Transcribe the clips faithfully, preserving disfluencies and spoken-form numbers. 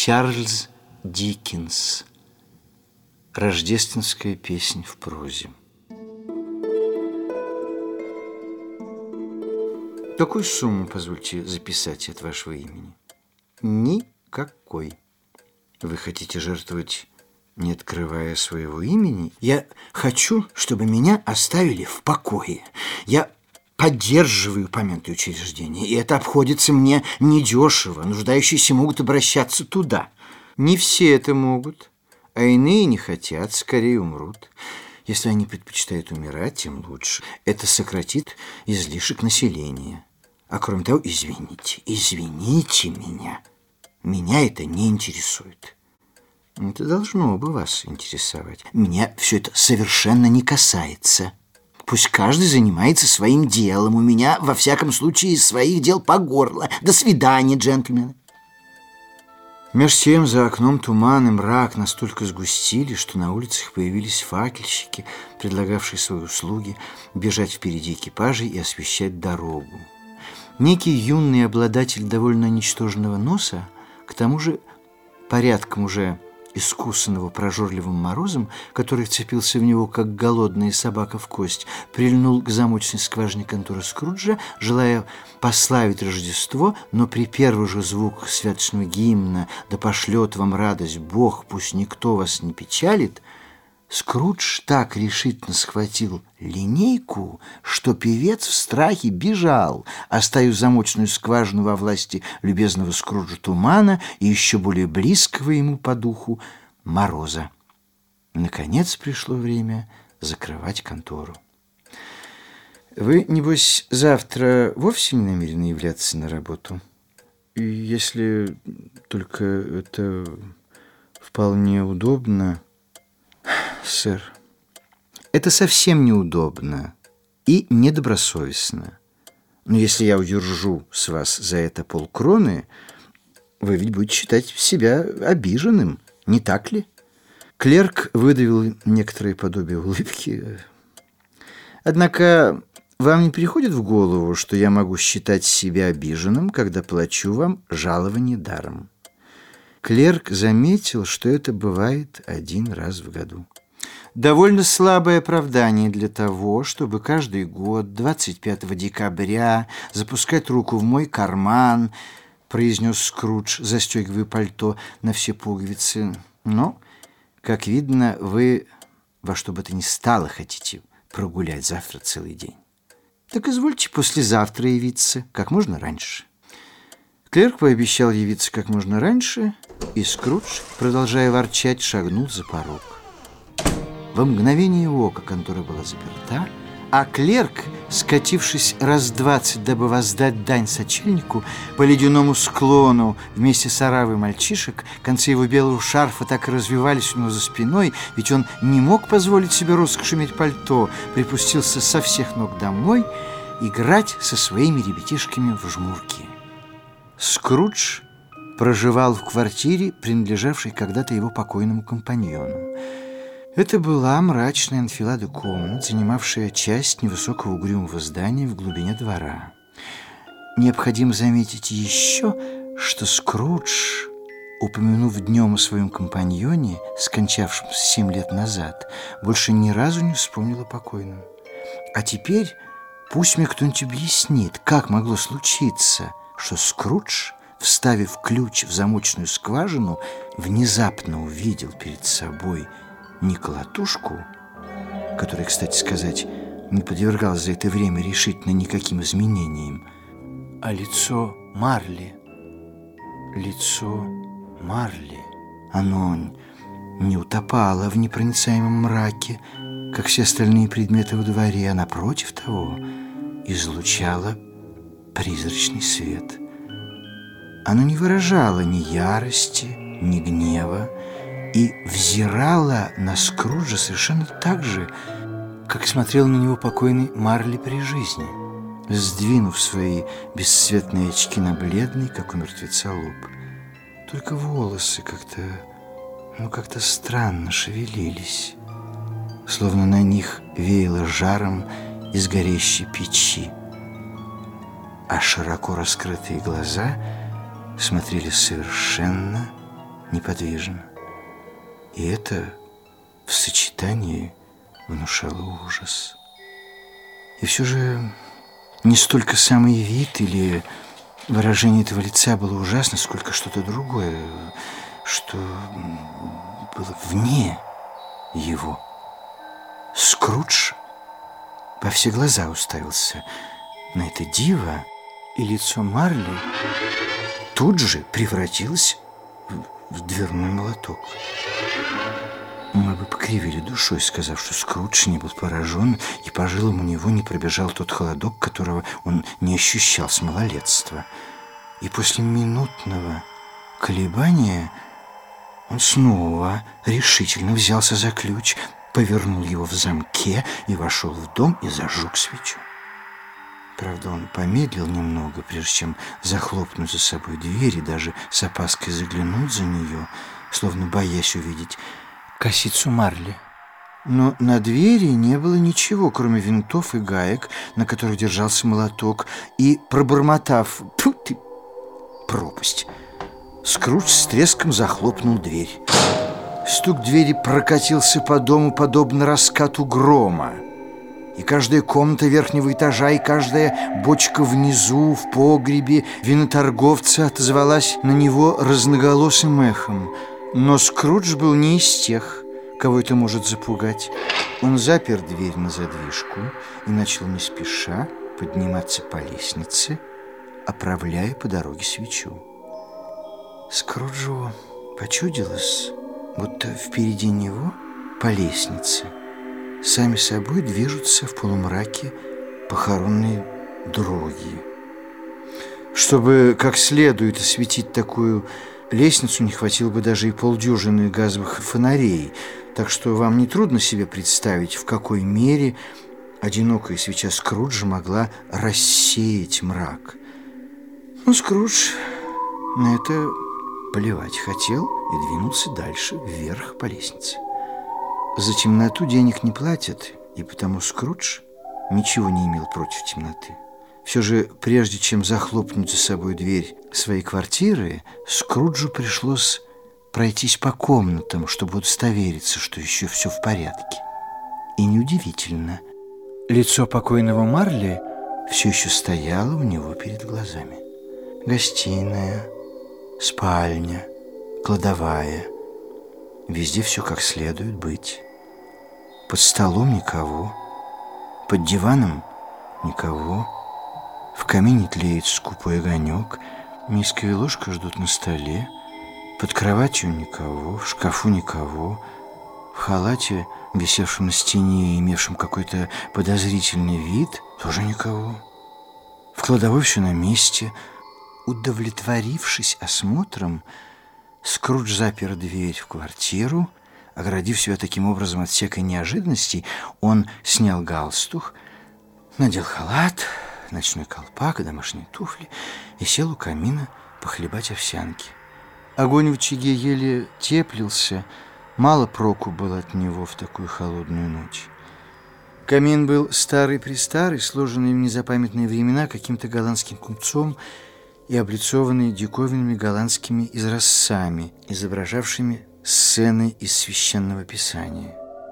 Чарльз Диккенс. Рождественская песнь в прозе. Какую сумму, позвольте записать от вашего имени? Никакой. Вы хотите жертвовать, не открывая своего имени? Я хочу, чтобы меня оставили в покое. Я поддерживаю упомянутое учреждение, и это обходится мне недешево. Нуждающиеся могут обращаться туда. Не все это могут, а иные не хотят, скорее умрут. Если они предпочитают умирать, тем лучше. Это сократит излишек населения. А кроме того, извините, извините меня. Меня это не интересует. Это должно бы вас интересовать. Меня все это совершенно не касается. Пусть каждый занимается своим делом. У меня, во всяком случае, своих дел по горло. До свидания, джентльмены. Меж тем за окном туман и мрак настолько сгустили, что на улицах появились факельщики, предлагавшие свои услуги бежать впереди экипажей и освещать дорогу. Некий юный обладатель довольно ничтожного носа, к тому же порядком уже искусанного прожорливым морозом, который вцепился в него, как голодная собака в кость, прильнул к замочной скважине конторы Скруджа, желая пославить Рождество, но при первых же звуках святочного гимна «Да пошлет вам радость Бог, пусть никто вас не печалит», Скрудж так решительно схватил линейку, что певец в страхе бежал, оставив замочную скважину во власти любезного Скруджа Тумана и еще более близкого ему по духу Мороза. Наконец пришло время закрывать контору. Вы, небось, завтра вовсе не намерены являться на работу? Если только это вполне удобно... Сэр, это совсем неудобно и недобросовестно. Но если я удержу с вас за это полкроны, вы ведь будете считать себя обиженным, не так ли? Клерк выдавил некоторое подобие улыбки. Однако вам не приходит в голову, что я могу считать себя обиженным, когда плачу вам жалование даром? Клерк заметил, что это бывает один раз в году. Довольно слабое оправдание для того, чтобы каждый год двадцать пятого декабря запускать руку в мой карман, произнес Скрудж, застегивая пальто на все пуговицы. Но, как видно, вы во что бы то ни стало хотите прогулять завтра целый день. Так извольте послезавтра явиться как можно раньше. Клерк пообещал явиться как можно раньше, и Скрудж, продолжая ворчать, шагнул за порог. Во мгновение ока контора была заперта, а клерк, скатившись раз двадцать, дабы воздать дань сочельнику, по ледяному склону вместе с оравой мальчишек, концы его белого шарфа так и развивались у него за спиной, ведь он не мог позволить себе роскошь иметь пальто, припустился со всех ног домой играть со своими ребятишками в жмурки. Скрудж проживал в квартире, принадлежавшей когда-то его покойному компаньону. Это была мрачная анфилада комнат, занимавшая часть невысокого угрюмого здания в глубине двора. Необходимо заметить еще, что Скрудж, упомянув днем о своем компаньоне, скончавшемся семь лет назад, больше ни разу не вспомнил о покойном. А теперь пусть мне кто-нибудь объяснит, как могло случиться, что Скрудж, вставив ключ в замочную скважину, внезапно увидел перед собой не колотушку, которая, кстати сказать, не подвергалась за это время решительно никаким изменениям, а лицо Марли. Лицо Марли. Оно не утопало в непроницаемом мраке, как все остальные предметы во дворе, а напротив того излучало призрачный свет. Оно не выражало ни ярости, ни гнева и взирало на Скруджа совершенно так же, как смотрел на него покойный Марли при жизни, сдвинув свои бесцветные очки на бледный, как у мертвеца, лоб. Только волосы как-то, ну, как-то странно шевелились, словно на них веяло жаром из горящей печи, а широко раскрытые глаза смотрели совершенно неподвижно. И это в сочетании внушало ужас. И все же не столько самый вид или выражение этого лица было ужасно, сколько что-то другое, что было вне его. Скрудж во все глаза уставился на это диво, и лицо Марли тут же превратилось в дверной молоток. Мы бы покривили душой, сказав, что Скрудж не был поражен, и по жилам у него не пробежал тот холодок, которого он не ощущал с малолетства. И после минутного колебания он снова решительно взялся за ключ, повернул его в замке и вошел в дом и зажег свечу. Правда, он помедлил немного, прежде чем захлопнуть за собой дверь и даже с опаской заглянуть за нее, словно боясь увидеть косицу Марли. Но на двери не было ничего, кроме винтов и гаек, на которых держался молоток, и, пробормотав «Тьфу ты, пропасть!», Скрудж с треском захлопнул дверь. Стук двери прокатился по дому, подобно раскату грома. И каждая комната верхнего этажа, и каждая бочка внизу, в погребе виноторговца отозвалась на него разноголосым эхом. Но Скрудж был не из тех, кого это может запугать. Он запер дверь на задвижку и начал не спеша подниматься по лестнице, оправляя по дороге свечу. Скруджу почудилось, будто впереди него по лестнице сами собой движутся в полумраке похоронные дороги. Чтобы как следует осветить такую лестницу, не хватило бы даже и полдюжины газовых фонарей, так что вам нетрудно себе представить, в какой мере одинокая свеча Скруджа могла рассеять мрак. Но Скрудж на это плевать хотел и двинулся дальше, вверх по лестнице. За темноту денег не платят, и потому Скрудж ничего не имел против темноты. Все же, прежде чем захлопнуть за собой дверь своей квартиры, Скруджу пришлось пройтись по комнатам, чтобы удостовериться, что еще все в порядке. И неудивительно, лицо покойного Марли все еще стояло у него перед глазами. Гостиная, спальня, кладовая. Везде все как следует быть. Под столом никого, под диваном никого. В камине тлеет скупой огонек, миска и ложка ждут на столе. Под кроватью никого, в шкафу никого. В халате, висевшем на стене и имевшем какой-то подозрительный вид, тоже никого. В кладовой все на месте. Удовлетворившись осмотром, Скрудж запер дверь в квартиру. Оградив себя таким образом от всякой неожиданности, он снял галстук, надел халат, ночной колпак и домашние туфли и сел у камина похлебать овсянки. Огонь в очаге еле теплился, мало проку было от него в такую холодную ночь. Камин был старый-престарый, сложенный в незапамятные времена каким-то голландским купцом и облицованный диковинными голландскими изразцами, изображавшими сцены из священного писания.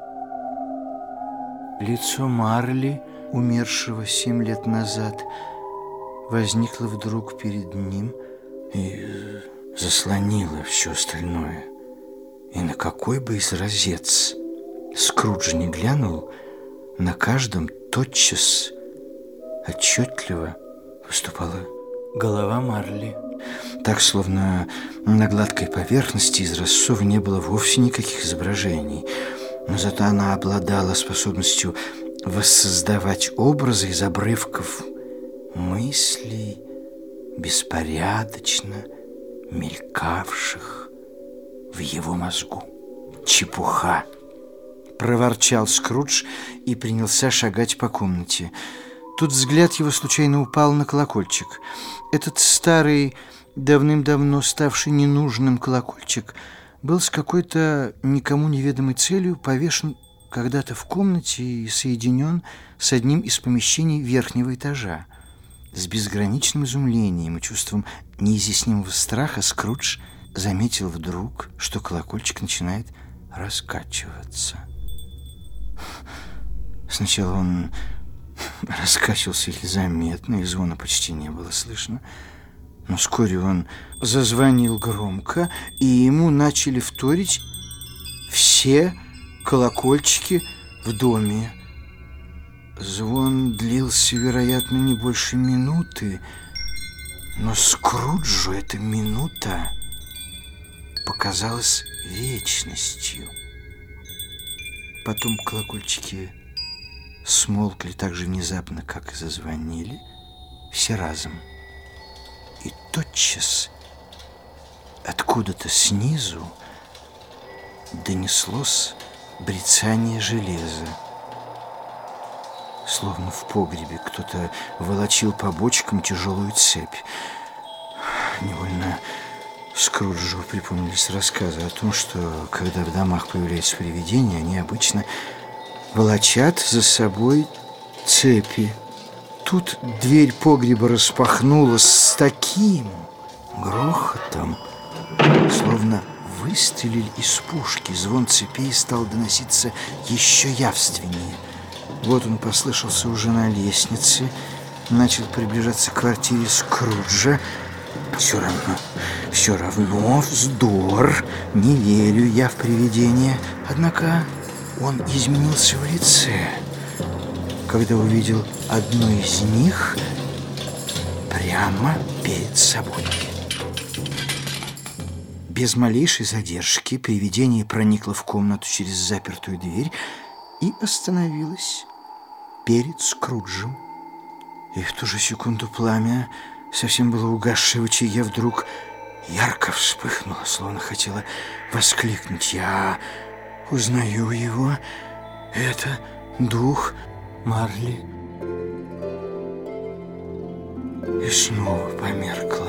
Лицо Марли, умершего семь лет назад, возникло вдруг перед ним и заслонило все остальное. И на какой бы изразец Скрудж не глянул, на каждом тотчас отчетливо выступала голова Марли. Так, словно на гладкой поверхности изразцов не было вовсе никаких изображений, но зато она обладала способностью воссоздавать образы из обрывков мыслей, беспорядочно мелькавших в его мозгу. «Чепуха!» — проворчал Скрудж и принялся шагать по комнате. Тут взгляд его случайно упал на колокольчик. Этот старый, давным-давно ставший ненужным колокольчик был с какой-то никому неведомой целью повешен когда-то в комнате и соединен с одним из помещений верхнего этажа. С безграничным изумлением и чувством неизъяснимого страха Скрудж заметил вдруг, что колокольчик начинает раскачиваться. Сначала он раскачивался еле заметно, и звона почти не было слышно. Но вскоре он зазвонил громко, и ему начали вторить все колокольчики в доме. Звон длился, вероятно, не больше минуты, но Скруджу эта минута показалась вечностью. Потом колокольчики смолкли так же внезапно, как и зазвонили, все разом. И тотчас откуда-то снизу донеслось брецание железа. Словно в погребе кто-то волочил по бочкам тяжелую цепь. Невольно Скруджу припомнились рассказы о том, что, когда в домах появляются привидения, они обычно волочат за собой цепи. Тут дверь погреба распахнулась с таким грохотом, словно выстрелили из пушки. Звон цепей стал доноситься еще явственнее. Вот он послышался уже на лестнице, начал приближаться к квартире Скруджа. Все равно, все равно вздор, не верю я в привидения. Однако он изменился в лице, когда увидел одну из них прямо перед собой. Без малейшей задержки привидение проникло в комнату через запертую дверь и остановилось перед Скруджем. И в ту же секунду пламя, совсем было угасшее в очаге, вдруг ярко вспыхнуло, словно хотела воскликнуть: «Я узнаю его, это дух Марли». И снова померкла.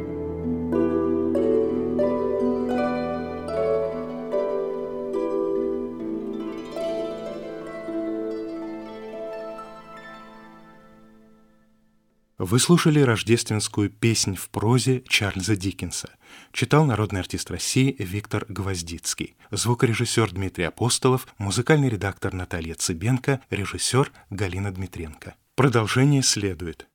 Вы слушали рождественскую «Песнь в прозе» Чарльза Диккенса. Читал народный артист России Виктор Гвоздицкий. Звукорежиссер Дмитрий Апостолов, музыкальный редактор Наталья Цыбенко, режиссер Галина Дмитренко. Продолжение следует.